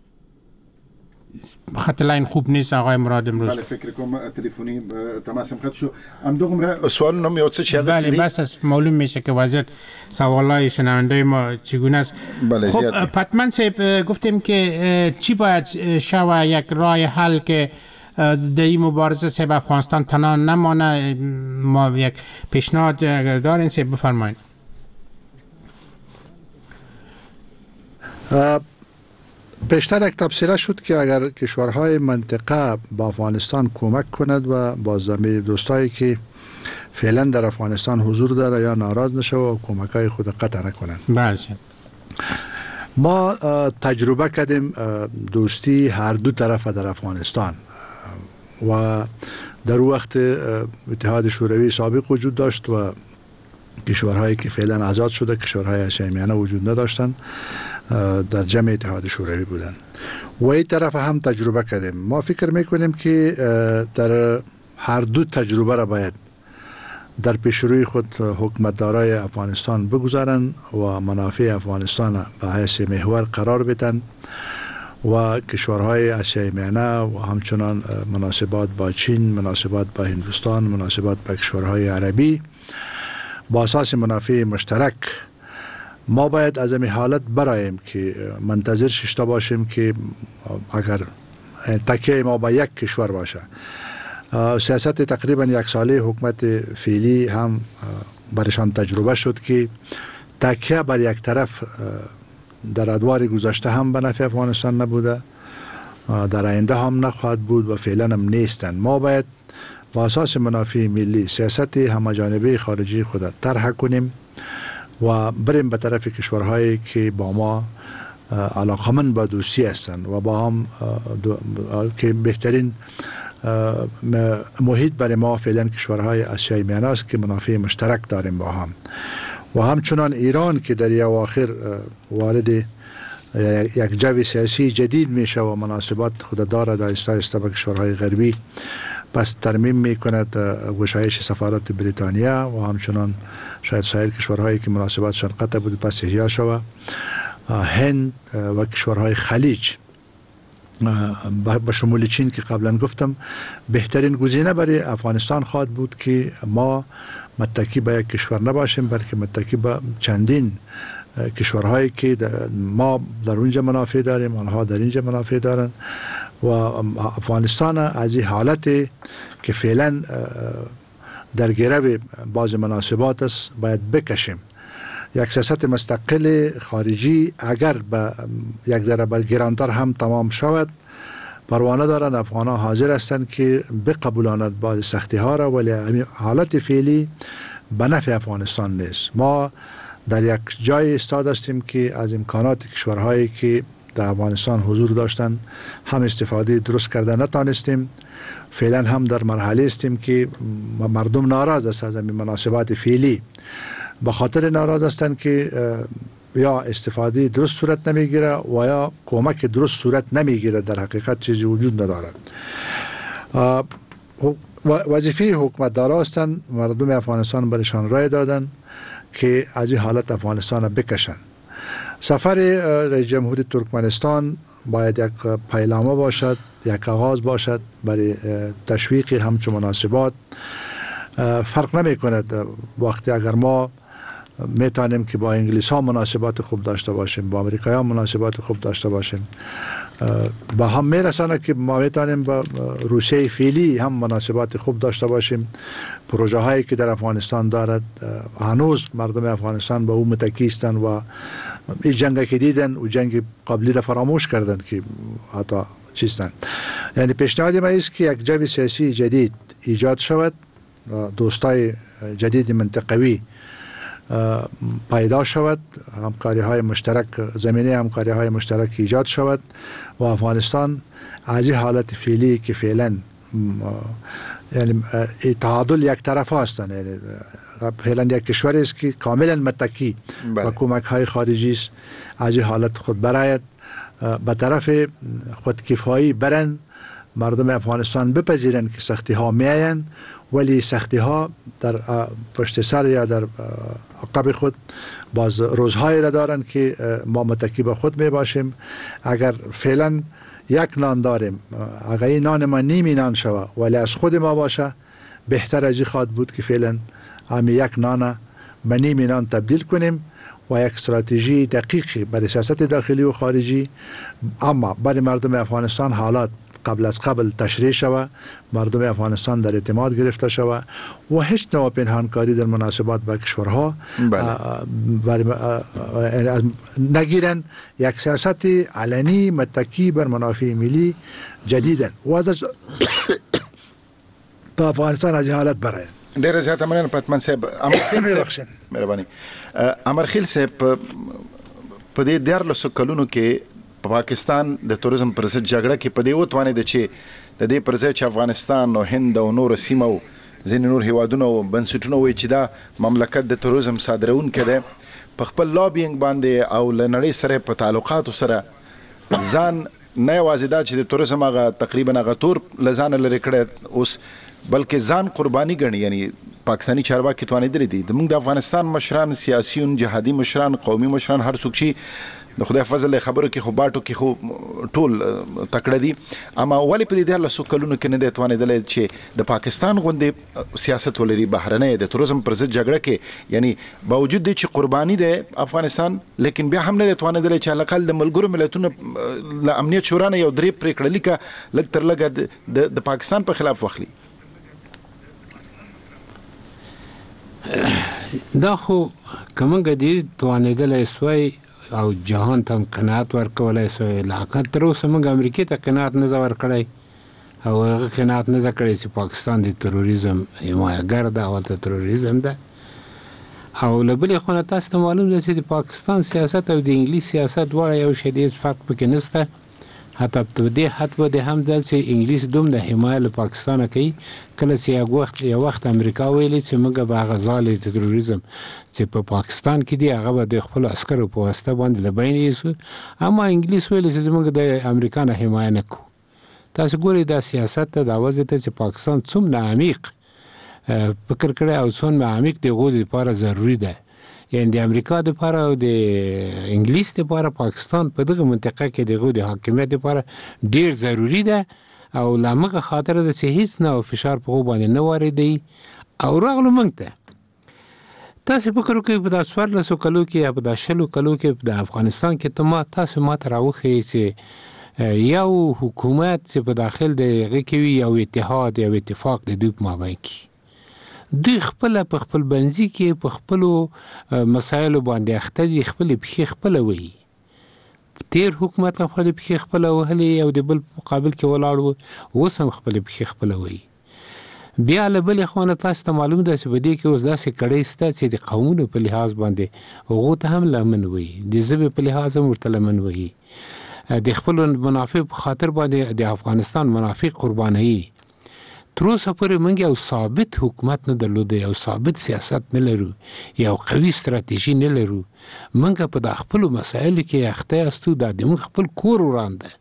خط لاین خوب نیست آقای مراد امروز. بله فکر کنم تلفنی تماسم قطع شو. ام دوغم سوالم یاد چه چیه؟ بله بس از معلوم میشه که وضعیت سوالای شنونده ما چگونه است. بله خب پتمن صاحب گفتیم که چی باید شود یک راه حل که در این مبارزه صاحب افغانستان تنها نمانه؟ ما یک پیشنهاد دارین صاحب بفرمایید. پیشتر یک تبصره شد که اگر کشورهای منطقه با افغانستان کمک کند و با زمین دوستایی که فعلا در افغانستان حضور داره یا ناراض نشه و کمکای خود قطع نکنند. بله. ما تجربه کردیم دوستی هر دو طرف در افغانستان و در وقت اتحاد شوروی سابق وجود داشت و کشورهایی که فعلا آزاد شده، کشورهای آسیای میانه وجود نداشتن، در جمع اتحاد شوروی بودن و این طرف هم تجربه کردیم. ما فکر میکنیم که در هر دو تجربه را باید در پیشروی خود حکومتدارای افغانستان بگذارن و منافع افغانستان به حیث محور قرار بدن و کشورهای آسیای میانه و همچنان مناسبات با چین، مناسبات با هندوستان، مناسبات با کشورهای عربی با اساس منافع مشترک ما باید از این حالت برایم که منتظر ششتا باشیم که اگر تکیه ما با یک کشور باشه. سیاست تقریبا یک ساله حکومت فعلی هم برشان تجربه شد که تکیه بر یک طرف در ادوار گذشته هم به نفع افغانستان نبوده، در آینده هم نخواهد بود و فعلا هم نیستن. ما باید با اساس منافع ملی سیاست همه‌جانبه خارجی خود طرح کنیم و بریم به طرف کشورهایی که با ما علاقمند به دوستی هستند و با هم که بهترین محیط برای ما فعلا کشورهای آسیای میانه است که منافع مشترک داریم با هم و همچنان ایران که در اواخر وارد یک جو سیاسی جدید میشه و مناسبات خود دارد آهسته آهسته با کشورهای غربی، پس ترمیم میکند گشایش سفارت بریتانیا و همچنان شاید سایر کشورهایی که مناسباتشان قطع بود پس احیا شود، هند و کشورهای خلیج با شمول چین که قبلا گفتم بهترین گزینه برای افغانستان خواهد بود که ما متکی به یک کشور نباشیم بلکه متکی به چندین کشورهایی که ما در اونجا منافع داریم، آنها در اینجا منافع دارن و افغانستان از این حالت که فعلا در گرو بعض مناسبات است باید بکشیم. یک سیاست مستقل خارجی اگر به یک ذره گرانتر هم تمام شود پروانه دارن، افغانان حاضر هستند که بقبولانند بعض سختی ها را، ولی حالت فعلی به نفع افغانستان نیست. ما در یک جای استاد هستیم که از امکانات کشورهایی که در افغانستان حضور داشتن هم استفاده درست کرده نتانستیم. فعلا هم در مرحله استیم که مردم ناراض است از این مناسبات فعلی، به خاطر ناراض هستند که یا استفاده درست صورت نمیگیره و یا کمک درست صورت نمیگیره، در حقیقت چیزی وجود ندارد. وظیفه حکومتدارا هستند مردم افغانستان برشان رای دادن که از این حالت افغانستان را بکشن. سفر رئیس جمهور ترکمنستان باید یک پیلامه باشد، یک آغاز باشد برای تشویق همچون مناسبات. فرق نمی کند وقتی اگر ما میتونیم که با انگلیس ها مناسبات خوب داشته باشیم، با امریکایی ها مناسبات خوب داشته باشیم، با هم میرسانه که ما میتونیم با روسیه فعلی هم مناسبات خوب داشته باشیم. پروژه هایی که در افغانستان دارد هنوز مردم افغانستان با او متکی هستند و این جنگ که دیدن و جنگ قبلی را فراموش کردن که حتی چیستن. یعنی پیشنهاد ما است که یک جو سیاسی جدید ایجاد شود، دوستای جدید منطقوی پیدا شود، همکاری های مشترک، زمینه همکاری های مشترک ایجاد شود و افغانستان از این حالت فعلی که فعلا یعنی تعادل یک طرف هستند، یعنی فعلا یک کشوری است که کاملا متکی و کمک های خارجی است، از این حالت خود برایت به طرف خودکفایی برن، مردم افغانستان بپذیرن که سختی ها میاین، ولی سختی ها در پشت سر یا در عقب خود باز روزهایی را دارن که ما متکی به خود می باشیم. اگر فعلا یک نان داریم، اگر این نان ما نیمی نان شوه ولی از خود ما باشه، بهتر از این خواهد بود که فعلا همین یک نان به نیمی نان تبدیل کنیم و یک استراتژی دقیقی برای سیاست داخلی و خارجی، اما برای مردم افغانستان حالات قبل از قبل تشریح شود، مردم افغانستان در اعتماد گرفته شود و هیچ نوع پنهانکاری در مناسبات با کشورها نگیرن، یک سیاست علنی متکی بر منافع ملی جدیدن و از تا افغانستان از حالت برای ډیره زیاته مننه پتمن صاحب. مهرباني امرخیل صاحب، په دې 14 کلونو کې پاکستان د توریزم پر ضد جګړه کې په دې وتوانید چې د دې پر ځای چې افغانستان او هند او نور سیمو ځینې نور هیوادونه او بنسټونه وایي چې دا مملکت د توریزم صادرونکی دی په خپل لابینګ باندې او له نړۍ سره په تعلقاتو سره ځان نه یوازې دا چې د توریزم هغه تقریبا هغه تور له ځانه لرې کړی اوس بلکې ځان قرباني ګڼي. یعنی پاکستاني چارواکي توانېدلي دي زموږ د افغانستان مشران سیاسیون جهادي مشران قومي مشران هر څوک چې د خدای فضل خبرو کې خو باټو کې خو ټول تکړه دي اما ولې په دې 10 کلونو کې نه دی توانېدلی چې د پاکستان غوندې سیاست ولري بهرنۍ د توریزم پر ضد جګړه کې یعنی باوجود دی چې قرباني دی افغانستان لیکن بیا هم نه دی توانېدلی چې حداقل د ملګرو ملتونو له امنیت شورا نه یو درې پرېکړه لیکه لږ تر لږه د پاکستان په خلاف واخلي. دا خو کومګه دي توانېدلی سوی او جهان ته قناعت ورکولای سوی لاقل تر اوسه موږ امریکې ته قناعت نه ده ورکړی او هغه قناعت نه ده کړی چې پاکستان د تروریزم حمایتګر ده او د تروریزم ده او له بلې خوا نه تاسو ته معلوم ده چې د پاکستان سیاست او د انګلیس سیاست دواړه یو شی دی فرق پکې نشته حتی په دې حد باندې هم ده چې انګلیس دوم د حمایت له پاکستانه کوي کله چې یو وخت امریکا ویلي چې موږ به هغه ځالې د تروریزم چې په پاکستان کې دی هغه به د خپل عسکرو په واسطه باندې له بین یوسو اما انګلیس ویلي چې موږ د امریکا نه حمایت نه کوو. تاسو ګورئ دا سیاست ته دا وځي ته چې پاکستان څومره عمیق فکر کړی او څومره عمیق د غوډ لپاره ضروری ده یعنی د امریکا لپاره او د انګلیس لپاره پاکستان په دغه منطقه کې د غوډ حاکمیت لپاره ډیر ضروری ده او لامغه خاطر د هیڅ نه فشار په غو باندې نه واردي او راغلو موږ ته تاسو فکر وکړئ په 14 کلو کې یا په 10 کلو کې د افغانستان کې تاسو ما ته راوخی چې یو حکومت چې په داخل د هغه کې یو اتحاد یا اتفاق د دوی په مابین کې دوی خپل په خپل بنځي کې په خپل مسایلو باندې اخته دي خپل په خپل وي تیر حکومت خپل په خپل وهلي او د بل مقابل کې ولاړ وو وسم خپل په خپل وي بیا له بل خوانه تاسو ته معلوم ده چې بده کې اوس داسې کړي سته چې د قانون په لحاظ باندې هغه ته هم لمن وي د ژبه په لحاظ ورته لمن وي د خپل منافع په خاطر باندې د افغانستان منافع قرباني تر اوسه پورې موږ یو ثابت حکومت نه درلود یو ثابت سیاست نه لرو یو قوي ستراتیژي نه لرو موږ په خپل مسایلو کې اخته استو د موږ خپل کور وړاندې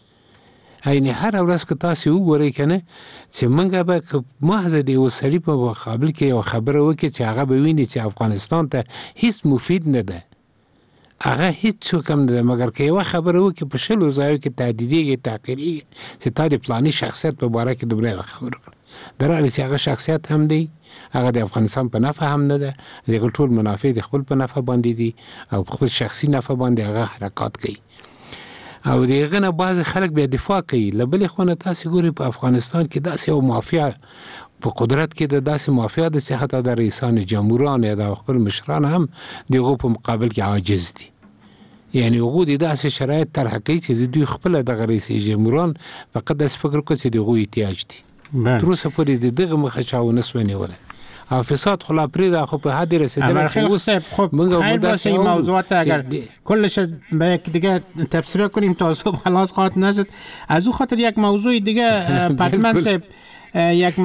یعنی هر ورځ که تاسو وګورئ کنه چې موږ به محض د وسړي په مقابل کې یو خبره وکړي چې هغه به ویني چې افغانستان ته هیڅ مفید نه ده هغه هیڅ څوک هم نه مګر که یو خبره وکړي په شلو ځایو کې تهدیدېږي تحقیرېږي چې تا د فلاني شخصیت په باره کې دومره خبره وکړه درغلي چې هغه شخصیت هم دی هغه د افغانستان په نفع هم نه ده د ټول منافع د خپل په نفع باندې دي او خپل شخصي نفع باندې هغه حرکت کوي او دغه نه بعض خلک بیا دفاع کوي لبل خونه تاسو ګوري په افغانستان کې داسې یو مافیا په قدرت کې د داسې مافیا د صحت د رئیسان جمهوریت یا د خپل مشران هم دغه په مقابل کې عاجز دي یعنی هغه د داسې شرایط طرح کوي چې د دوی خپل د رئیس جمهوریت فقط د فکر کوي چې دغه احتیاج دي تر اوسه پورې دغه مخه چاونه سونی ولا فساد خلا پریدا خو په حد رسیدل خب خیلی باشه این موضوعات اگر کلش به یک دیگه تفسیر کنیم تا صبح خلاص خواهد نشد از او خاطر یک موضوع دیگه پتمن صاحب یک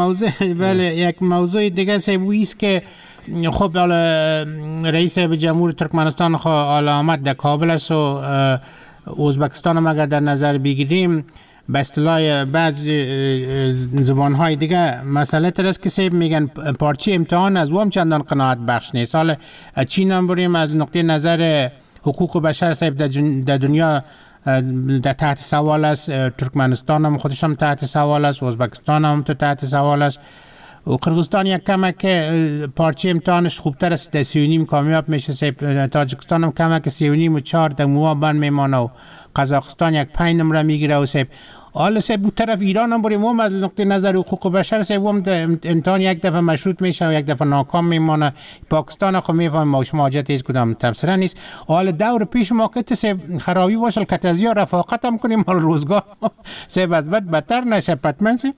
موضوع دیگه صاحب ویست که خب رئیس جمهور ترکمنستان حالا آمد در کابل است و ازبکستان هم اگر در نظر بگیریم به اصطلاح بعض زبانهای دیگه مسئله ترست که سیب میگن پارچه امتحان از وام چندان قناعت بخش نیست. حالا چین هم بریم از نقطه نظر حقوق بشر سیب در دنیا در تحت سوال است، ترکمنستان هم خودش هم تحت سوال است، ازبکستان هم تحت سوال است و قرغیزستان یک کمک پارچه امتحانش خوبتر است در 3.5 کامیاب میشه سیب. تاجیکستان هم کمک 3.5 و 4 در موابن میمانه و قزاقستان یک 5 نمره میگیره و سیب. حالا سیب بود طرف ایران هم بریم هم از نقطه نظر حقوق بشر سیب هم امتحان یک دفعه مشروط میشه و یک دفعه ناکام میمانه. پاکستان خب میفهم شما حاجت هیچ کدام تبصره نیست. حالا دور پیش ما که سیب خرابی باشه کتازیا رفاقت هم کنیم حالا روزگار سیب از بد بدتر نشه پتمن سیب.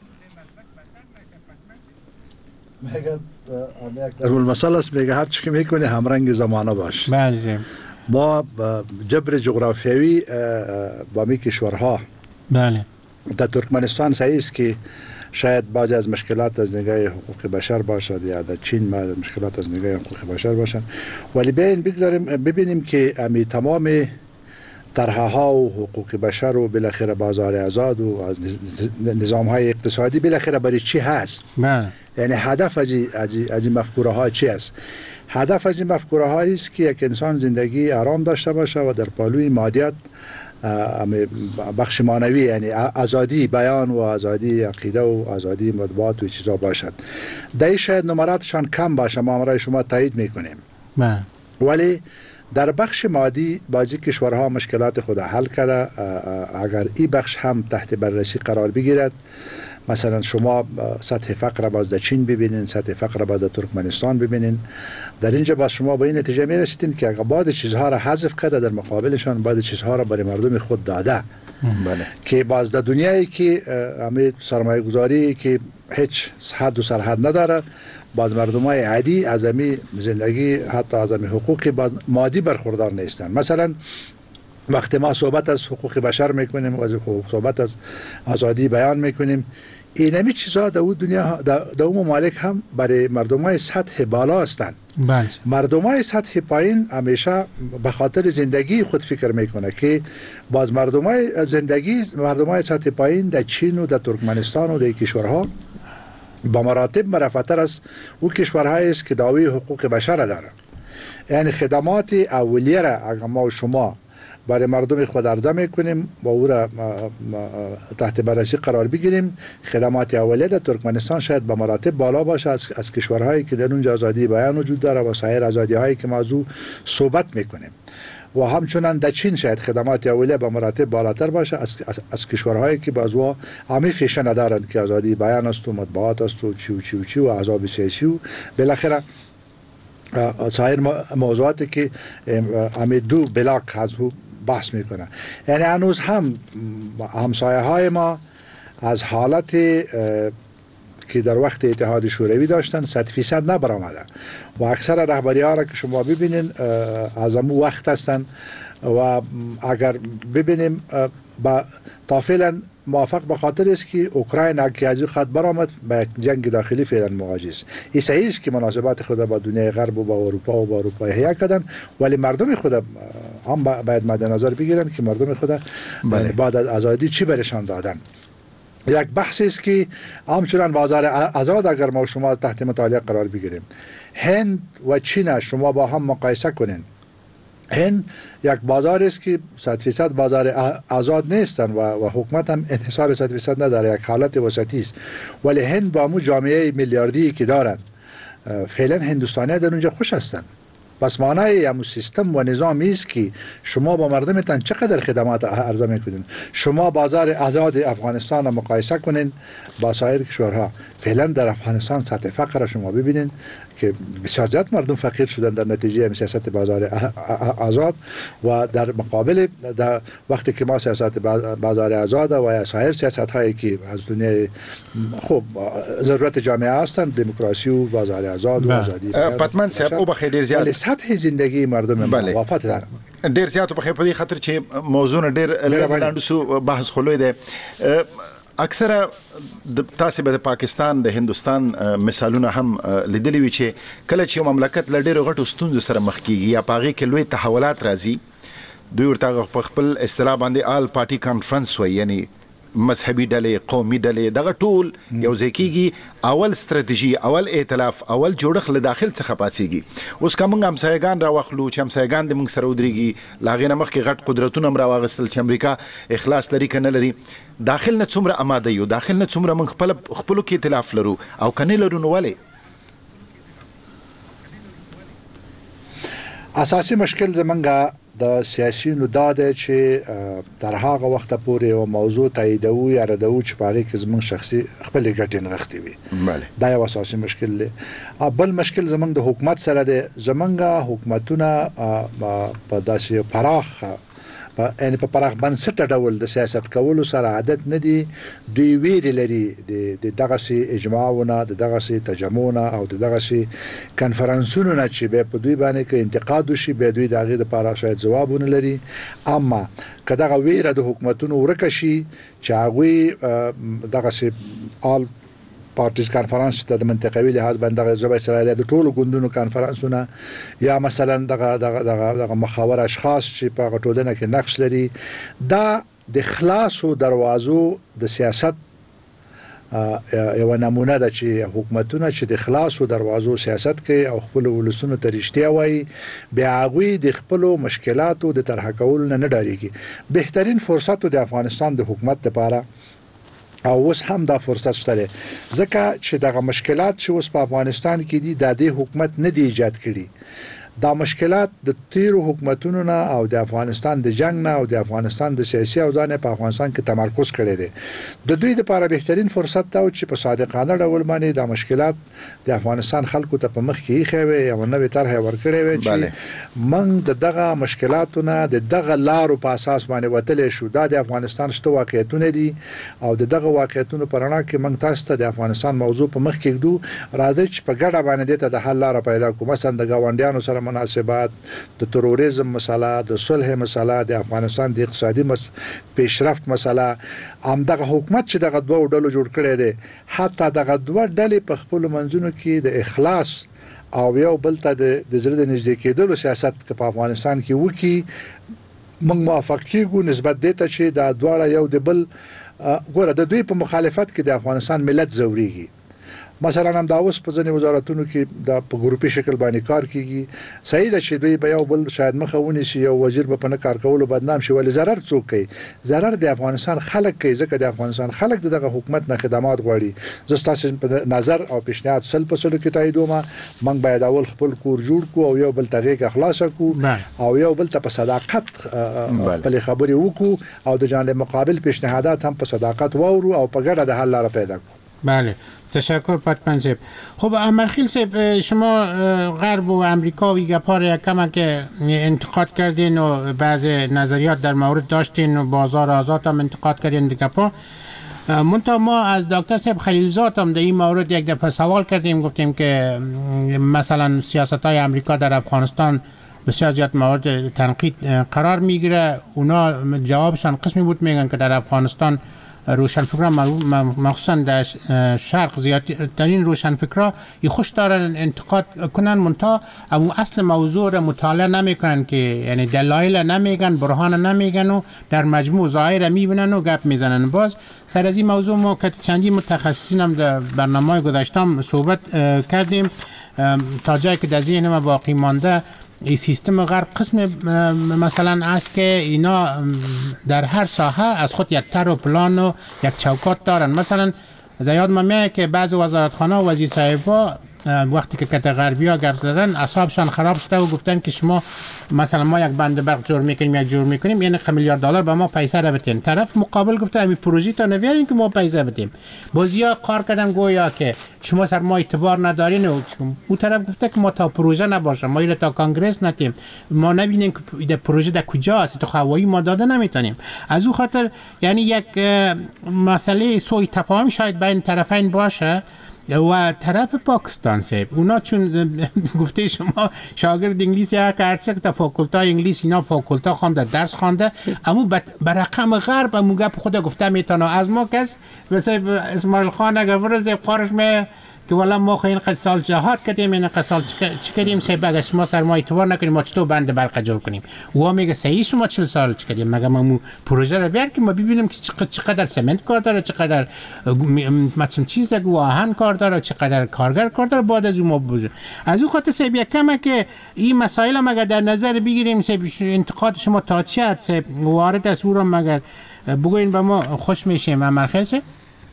در المثال است میگه هر چی که میکنه همرنگ زمانه باش. بله. با جبر جغرافیایی با می کشورها بله در ترکمنستان صحیح است که شاید بعضی از مشکلات از نگاه حقوق بشر باشد یا در چین بعضی از مشکلات از نگاه حقوق بشر باشد، ولی ببینیم که امی تمام طرح‌ها و حقوق بشر و بالاخره بازار آزاد و نظام‌های اقتصادی بالاخره برای چی هست؟ یعنی هدف از مفکوره ها چی است؟ هدف از مفکوره هایی است که یک انسان زندگی آرام داشته باشه و در پالوی مادیات بخش معنوی یعنی آزادی بیان و آزادی عقیده و آزادی مطبوعات و چیزا باشد. در شاید نمراتشان کم باشه، ما برای شما تایید میکنیم، ولی در بخش مادی بعضی کشورها مشکلات خود حل کرده. اگر این بخش هم تحت بررسی قرار بگیرد، مثلا شما سطح فقر باز در چین ببینین، سطح فقر باز در ترکمنستان ببینین، در اینجا باز شما به این نتیجه میرسیدین که اگر بعضی چیزها را حذف کرده در مقابلشان بعضی چیزها را برای مردم خود داده. بله. که باز در دنیایی که همه سرمایه گذاری که هیچ حد و سرحد نداره، باز مردمای عادی از همین زندگی حتی از همین حقوق مادی برخوردار نیستن. مثلا وقتی ما صحبت از حقوق بشر میکنیم و صحبت از آزادی بیان میکنیم، این همی چیزها در اون دنیا در اون ممالک هم برای مردمای سطح بالا هستند. مردمای سطح پایین همیشه به خاطر زندگی خود فکر میکنه که باز مردمای سطح پایین در چین و در ترکمنستان و در کشورها با مراتب مرفتر از او کشورهایی است که دعوی حقوق بشر دارند. یعنی خدمات اولیه را اگر ما و شما برای مردم خود عرضه میکنیم و او را تحت بررسی قرار بگیریم، خدمات اولیه در ترکمنستان شاید به مراتب بالا باشه از کشورهایی که در اونجا آزادی بیان وجود داره و سایر آزادی هایی که موضوع صحبت میکنیم. و همچنان در چین شاید خدمات اولیه به مراتب بالاتر باشه از کشورهایی که بازوا همه فیشن ندارند که آزادی بیان است و مطبوعات است و چی و احزاب سیاسی و بالاخره سایر موضوعاتی که همه دو بلاک از بحث میکنه. یعنی هنوز هم همسایه های ما از حالت که در وقت اتحاد شوروی داشتن 100% نبرآمده و اکثر رهبری ها را که شما ببینین از امو وقت هستن و اگر ببینیم تا فعلا موافق به خاطر است که اوکراین که از خط برآمد به جنگ داخلی فعلا مواجه است. این صحیح است که مناسبات خود با دنیای غرب و با اروپا و با اروپا احیا کردن، ولی مردم خود هم باید مد نظر بگیرن که مردم خود بعد از آزادی چی برشان دادن. یک بحث است که همچنان بازار آزاد اگر ما شما تحت مطالعه قرار بگیریم، هند و چین شما با هم مقایسه کنین، هند یک بازار است که 100% بازار آزاد نیستن و حکومت هم انحصار 100% نداره، یک حالت وسطی است، ولی هند با مو جامعه میلیاردی که دارن فعلا هندوستانی در اونجا خوش هستن. پس معنای همون سیستم و نظامی است که شما با مردمتان چقدر خدمات عرضه میکنین. شما بازار آزاد افغانستان را مقایسه کنین با سایر کشورها، فعلا در افغانستان سطح فقر شما ببینین که بسیار زیاد مردم فقیر شدن در نتیجه سیاست بازار آزاد و در مقابل در وقتی که ما سیاست بازار آزاد و سایر سیاست هایی که از دنیای خوب ضرورت جامعه هستند، دموکراسی و بازار آزاد و آزادی پتمن صاحب او بخیر زیاد سطح زندگی مردم موافقت دارن ډیر زیات په خپل خاطر چې موضوع ډیر لاندې بحث خلوی دی. اکثره تاسو به د پاکستان د هندستان مثالونه هم لیدلی وی چې کله چې مملکت له ډیرو غټو ستونزو سره مخ کیږي یا پاغي کې لوی تحولات راځي، دوی ورته په خپل اصطلاح باندې آل پارټي کانفرنس وایي، یعنی مذهبي ډلې قومي ډلې دغه ټول یو ځای کېږي، اول ستراتیژي اول ائتلاف اول جوړښت له داخل څخه پاتېږي. اوس که موږ همسایګان راواخلو چې همسایګان د موږ سره ودرېږي، له هغې نه مخکې غټ قدرتونه هم راواغېستل چې امریکا اخلاص لري که نه لري، داخل نه څومره اماده یو، داخل نه څومره موږ خپلو کې ائتلاف لرو او که نه لرو نو ولې؟ اساسي مشکل زمونږ د سیاسیونو دا دی چې تر هغه وخته پورې یو موضوع تاییدوو یا ردوو چې په هغې کې زمونږ شخصي خپلې ګټې نغښتې وي. دا یو اساسي مشکل دی. بل مشکل زمونږ د حکومت سره دی. زمونږ حکومتونه په داسې پراخ یعنی په پراخ بنسټه ډول د سیاست کولو سره عادت نه دي. دوی ویرې لري د دغسې اجماعونه، د دغسې تجمعونه او د دغسې کنفرانسونو نه چې بیا په دوی باندې که انتقاد وشي بیا دوی د هغې دپاره شاید ځواب ونه لري. اما که دغه ویره د حکومتونو ورکه شي چې هغوی دغسې آل پارټیز کانفرنس ته د منطقوي لحاظ باندې ژبه اسرائیل د ټولو ګوندونو کانفرنسونه یا مثلا دغه مخاور اشخاص چې په ټولنه کې نقش لري دا د خلاصو دروازو د سیاست یو نمونه ده چې حکومتونه چې د خلاصو دروازو سیاست کوي او خپل ولسونو ته رښتیا وایي بیا هغوی د خپل مشکلاتو د طرح کولو نه ډاریږي. بهترین فرصت د افغانستان د حکومت لپاره او اوس هم دا فرصت شته ځکه چې دغه مشکلات چې اوس په افغانستان کې دي د حکومت نه دی ایجاد کړي. دا مشکلات د تیرو حکومتونو نه او د افغانستان د جنگ نه او د افغانستان د سیاسي اوضاع په افغانستان کې تمرکز کړی دی. د دوی لپاره بهترین فرصت دا چې په صادقانه ډول باندې د مشکلات د افغانستان خلکو ته په مخ کې خوي او نوې طرح ورکړي وي چې موږ دغه مشکلاتونه دغه لارو په اساس باندې وتلې شو. دا د افغانستان شته واقعیتونه دي او دغه واقعیتونو پرانا کې موږ تاسو ته د افغانستان موضوع په مخ کې ږدو راځي چې په ګډه باندې د حل لار پیدا کوو. مثلا د گاونډیانو سره مناسبات، د تروریزم مسله، د صلح مسله، د افغانستان د اقتصادي پیشرفت مسله، همدغه حکومت چې دغه دوه ډلو جوړ کړی دی حتی دغه دوه ډلې په خپل منځونو کې د اخلاص او یو بل ته د زړه د نږدې کېدلو سیاست په افغانستان کې وکي موږ موافق کیږو نسبت دې ته چې دا دواړه یو د بل ګوره د دوی په مخالفت کې د افغانستان ملت زوريږي. مثلا هم دا اوس په ځینې وزارتونو کې د په ګروپي شکل باندې کار کیږي. صحیح ده چې دوی به یو بل شاید مخاوني شي یو وزیر به په نه کار کولو بدنام شي ولی ضرر څوک کوي؟ ضرر د افغانستان خلک کوي ځکه د افغانستان خلک دغه حکومت نه خدمات غواړي. زستاسو په نظر او پیشنهاد سل په سلو کې تاییدومه موږ باید اول خپل کور جوړ کو او یو بل تغیق اخلاص کو او یو بل ته په صداقت خپل خبرې وکړو او د جانب مقابل پیشنهادات هم په صداقت واورو او په ګډه د حل لار پیدا کړو. بله تشکر پتمن صاحب. خب امرخیل صاحب شما غرب و امریکا و گپار یکم که انتقاد کردین و بعض نظریات در مورد داشتین و بازار آزاد هم انتقاد کردین گپا. منتها ما از دکتر صاحب خلیلزاد هم در این مورد یک دفعه سوال کردیم گفتیم که مثلا سیاست های امریکا در افغانستان بسیار زیاد مورد تنقید قرار میگیره. اونا جوابشان قسمی بود میگن که در افغانستان روشنفکران مخصوصا در شرق زیادترین روشنفکران خوش دارن انتقاد کنن منتها اما اصل موضوع را مطالعه نمیکنن که یعنی دلایل نمیگن برهان نمیگن و در مجموع ظاهر میبینن و گپ میزنن. باز سر از این موضوع ما که چندی متخصصین هم در برنامه گذاشتم صحبت کردیم تا جایی که در ذهن ما باقی مانده این سیستم غرب قسم مثلا است که اینا در هر ساحه از خود یک طرح و پلان و یک چوکات دارن. مثلا در یاد من میاد که بعض وزارتخانه و وزیر صاحبا وقتی که کت غربی ها گپ زدن اعصابشان خراب شده و گفتن که شما مثلا ما یک بند برق جور میکنیم یک جور میکنیم یعنی $1 میلیارد به ما پیسه را بدین. طرف مقابل گفته امی پروژه تا نمیارین که ما پیسه بدیم. بازیا کار کردن گویا که شما سر ما اعتبار ندارین و اون طرف گفته که ما تا پروژه نباشه ما اینا تا کانگرس نتیم ما نبینیم که این پروژه در کجاست تو هوایی ما داده نمیتونیم. از اون خاطر یعنی یک مسئله سوء تفاهم شاید بین طرفین باشه و طرف پاکستان صاحب اونا چون گفته شما شاگرد انگلیسی هر کارچه که تا فاکولتا انگلیس اینا فاکولتا خوانده درس خوانده اما بر رقم غرب امو گپ خود گفته میتونه از ما کس مثل اسماعیل خان اگر برز قارش می که والا ما خیلی قد سال جهاد کردیم این قد سال چی کردیم سه بعد ما سر ما اعتبار نکنیم ما چطور بند برق جور کنیم و میگه صحیح شما 40 سال چی کردیم مگه ما پروژه رو بیار که ما ببینیم که چقدر سمنت کار داره چقدر مثلا چیز گو آهن کار داره چقدر کارگر کار داره بعد از ما بوده. از اون خاطر سه کمه که این مسائل مگه در نظر بگیریم سه انتقاد شما تا چی هست وارد از اون مگه بگوین به ما خوش میشیم امرخیل.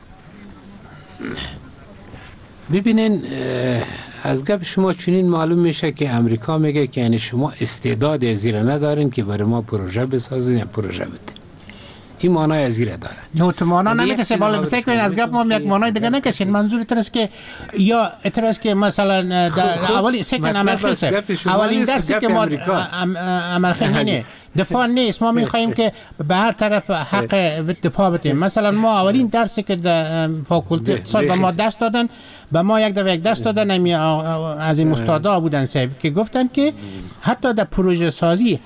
ببینین از گپ شما چنین معلوم میشه که امریکا میگه که یعنی شما استعداد زیر ندارین که برای ما پروژه بسازین یا پروژه بدین. این معنای زیر داره. نه تو معنا نمیگه سه بالا بسه کنین از گپ ما یک معنای دیگه نکشین. منظور ترس که یا اترس که مثلا اولی سکن امرخیل اولین درسی که ما امرخیل نه دفاع نیست ما میخوایم که به هر طرف حق دفاع بدیم. مثلا ما اولین درسی که در فاکولته اقتصاد به ما درس دادن به ما یک درس دادن از این استادا بودن صاحب که گفتن که حتی در پروژه سازی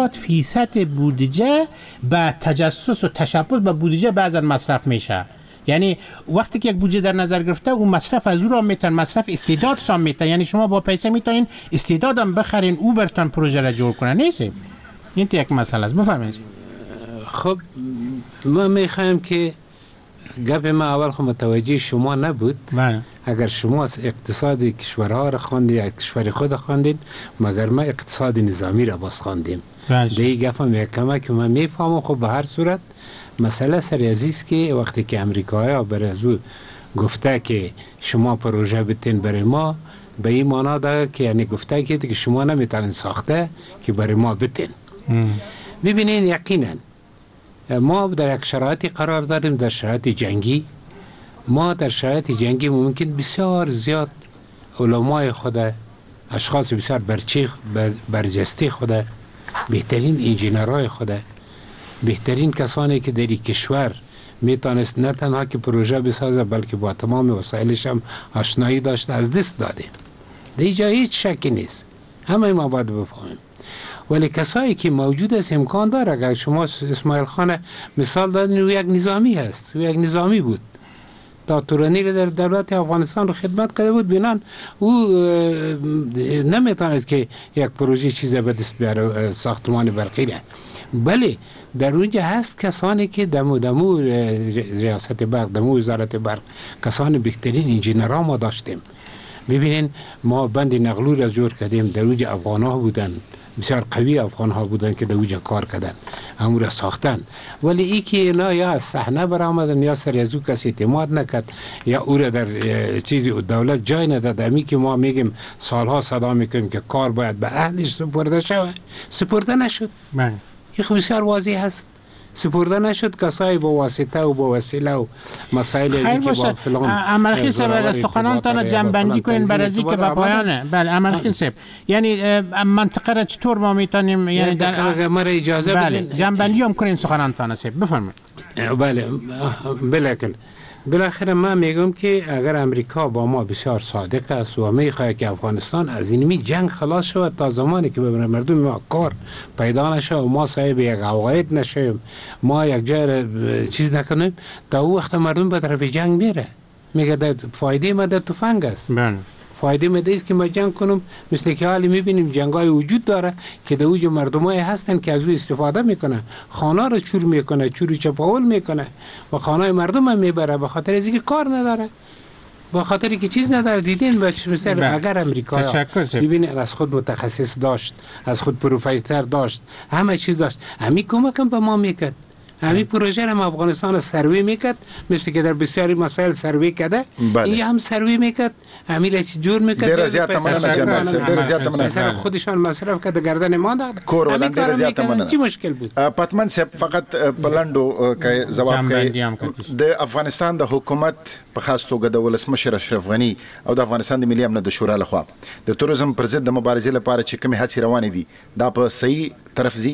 70% بودجه به تجسس و تشبث به بودجه بعضا مصرف میشه. یعنی وقتی که یک بودجه در نظر گرفته او مصرف از او را میتن، مصرف استعداد شام میتن، یعنی شما با پیسه میتونین استعدادم بخرین او برتون پروژه را جور کنه. نیست این یک مسئله است. بفرمایید. خب ما میخوایم که گپ ما اول خود متوجه شما نبود. اگر شما اقتصاد کشورها را خواندید، کشور خود خواندید، مگر ما اقتصاد نظامی را باز خواندیم. دیگه گفتم یک کمک من میفهمم. خب به هر صورت مسئله سر عزیز که وقتی که امریکایی برای از او گفته که شما پروژه بتین برای ما، به این معنا داره که یعنی گفته که شما نمیتونین ساخته که برای ما بتین. ببینین یقینا ما در یک شرایطی قرار داریم، در شرایط جنگی. ما در شرایط جنگی ممکن بسیار زیاد علمای خود، اشخاص بسیار برجسته خود، بهترین انجینرهای خود، بهترین کسانی که در کشور میتونست نه تنها که پروژه بسازه بلکه با تمام وسایلش هم آشنایی داشته از دست داده. در اینجا هیچ شکی نیست، همه ما باید بفهمیم. ولی کسایی که موجود است امکان داره. اگر شما اسماعیل خان مثال دادین، او یک نظامی هست، او یک نظامی بود تا تورانی در دولت افغانستان رو خدمت کرده بود. بینان او نمیتونست که یک پروژه چیز به دست بیاره، ساختمان برقی را. بله در اونجا هست کسانی که دمو ریاست برق، دمو وزارت برق، کسان بهترین انجینرها ما داشتیم. ببینین ما بند نقلو را جور کردیم، در اونجا افغان ها بودن، بسیار قوی افغان ها بودن که در اونجا کار کردن، همون را ساختن. ولی ای که اینا یا از صحنه برآمدن یا سر از او کسی اعتماد نکرد یا او را در چیزی دولت جای نداد. امی که ما میگیم سالها صدا میکنیم که کار باید به اهلش سپرده شود، سپرده نشد. این خب بسیار واضح هست، سپرده نشد. کسایی با واسطه و با وسیله و مسائل خیر باشه. امرخیل صاحب اگر سخنانتان جنبندی کنین برای از اینکه به پایانه. بله امرخیل صاحب، یعنی منطقه را چطور ما میتونیم یعنی در ما اجازه بدین جنبندی هم کنین سخنانتان صاحب. بفرمایید. بله بلکل بالاخره من میگم که اگر امریکا با ما بسیار صادق است و میخواهد که افغانستان از اینمی جنگ خلاص شود تا زمانی که به مردم ما کار پیدا نشه و ما صاحب یک عقاید نشیم، ما یک جای چیز نکنیم، تا او وقت مردم به طرف جنگ میره. میگه فایده ما در تفنگ است. فایده ما است که ما جنگ کنم. مثل که حالی میبینیم جنگای وجود داره که در اوج مردمای هستن که از او استفاده میکنه، خانه رو چور میکنه، چور چپاول میکنه و خانه مردم هم میبره، به خاطر از اینکه کار نداره، به خاطری که چیز نداره. دیدین مثلا اگر امریکا ببینید از خود متخصص داشت، از خود پروفسور داشت، همه چیز داشت، همین کمک هم به ما میکرد. همین پروژه هم افغانستان سروی میکرد، مثل که در بسیاری مسائل سروی کرده. این هم سروی میکرد، همین را جور میکرد. در زیاد تمنا مثلا خودشان مصرف کرده گردن ما داد. کور ولن در زیاد تمنا. چی مشکل بود؟ پتمن صاحب فقط بلندو که جواب کوي د افغانستان د حکومت په خاص توګه د ولسمشر اشرف غنی او د افغانستان د ملي امنیت د شورا لخوا د توریزم پر ضد د مبارزې لپاره چې کومې هڅې روانې دي دا په صحیح طرف ځي؟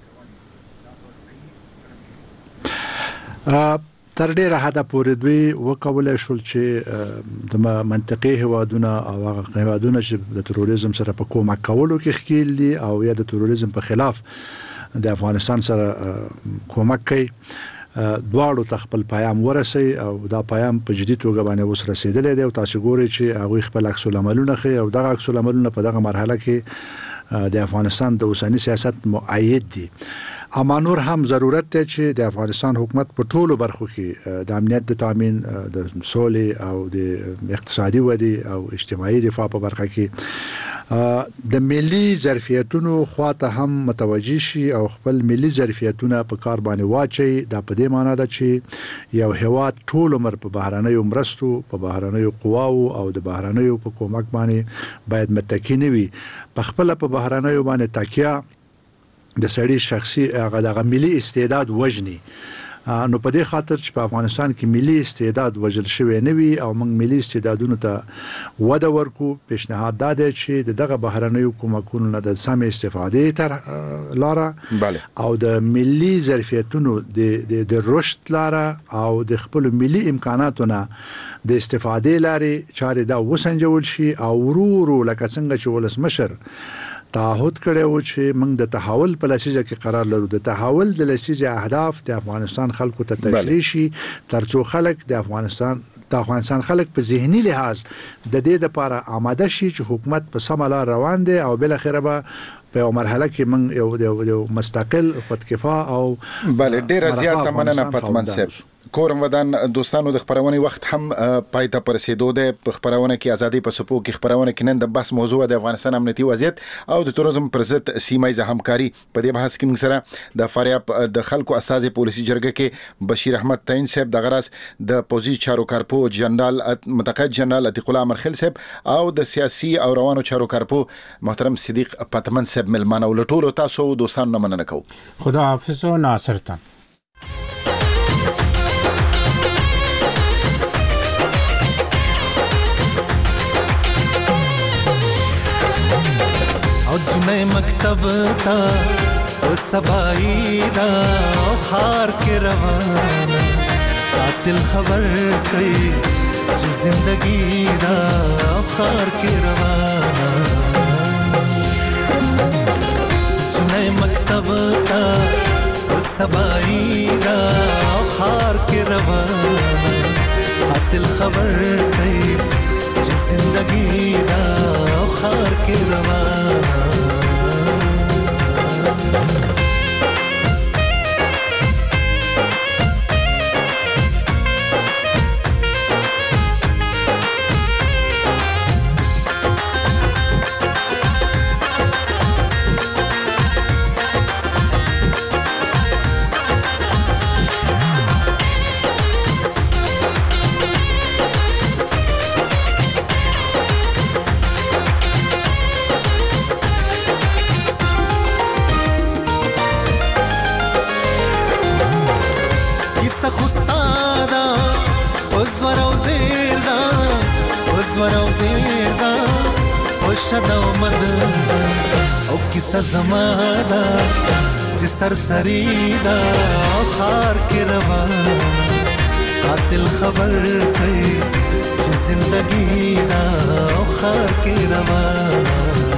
تر ډیره حد پورې دوی وکولای شول چې د منطقي هوادونه او هغه هوادونه چې د تروریزم سره په کومک کولو کې ښکیل دي او یا د تروریزم په خلاف د افغانستان سره کومک کوي، دواړو ته خپل پیام ورسي او دا پیام په جدي توګه باندې اوس رسیدلی دی او تاسو ګورئ چې هغوی خپل عکس العملونه ښیي او دغه عکس العملونه په دغه مرحله کې د افغانستان د اوسني سیاست مؤید دي. اما نور هم ضرورت دی چې د افغانستان حکومت په ټولو برخو کې د امنیت د تامین، د سولې او د اقتصادي ودې او اجتماعي رفاه په برخه کې د ملي ظرفیتونو خواته هم متوجه شي او خپل ملي ظرفیتونه په کار باندې واچي. دا په دې معنی ده چې یو هیواد ټول عمر په بهرنیو مرستو، په بهرنیو قواو او د بهرنیو په کومک باندې باید متکی نه وي. په خپل په بهرنیو باندې تکیه د سړي شخصي هغه ملي استعداد وجني. نو په دې خاطر چې په افغانستان کې ملي استعداد وجل شوی نه وي او موږ ملي استعدادونو ته وده ورکو، پیشنهاد دا دی چې دغه بهرنیو کومکونو نه د سم استفادې تر لاره او د ملي ظرفیتونو د رشد لاره او د خپل ملي امکاناتو نه د استفادې لارې چارې دا وسنجول شي او ورو ورو لکه څنګه چې ولسمشر تعهد کړی و چې موږ د تحول په لسیزه کې قرار لرو. د تحول د لسیزه اهداف د افغانستان خلکو ته تشریح شي ترڅو خلک د افغانستان خلک په ذهني لحاظ د دې لپاره آماده شي چې حکومت په سمه لار روان دی او بل اخره به په مرحله کې موږ یو مستقل خودکفا او بله ډیره زیاته مننه پتمن صاحب. کورم ودان دوستانو د خبرونه وخت هم پای ته رسیدو ده. په خبرونه کې ازادي په سپو کې خبرونه کې نن د بحث موضوع د افغانستان امنیتي وضعیت او د تروریزم پر ضد سیمایي همکاري. په دې بحث کې موږ سره د فاریاب د خلکو استازي پولیسي جرګه کې بشیر احمد تعین صاحب د غرض د پوزي چارو کارپو جنرال متقاعد جنرال عتیق الله امرخیل صاحب او د سیاسي او روانو چارو کارپو محترم صدیق پتمن صاحب ملمانه ولټولو تاسو دوستانو مننه کوم. خدا حافظ و ناصرتان. او جنې مکتب تا او سبای دا خار کې روانه قاتل خبر کوي چې زندگی دا خار کې روانه جنې مکتب تا او سبای دا خار کې روانه قاتل خبر کوي چې زندگی دا خار کې روانه شدا مد او کیسه زمادا چې سرسری دا خار کې روان قاتل خبر کوي چې زندگی دا خار کې روان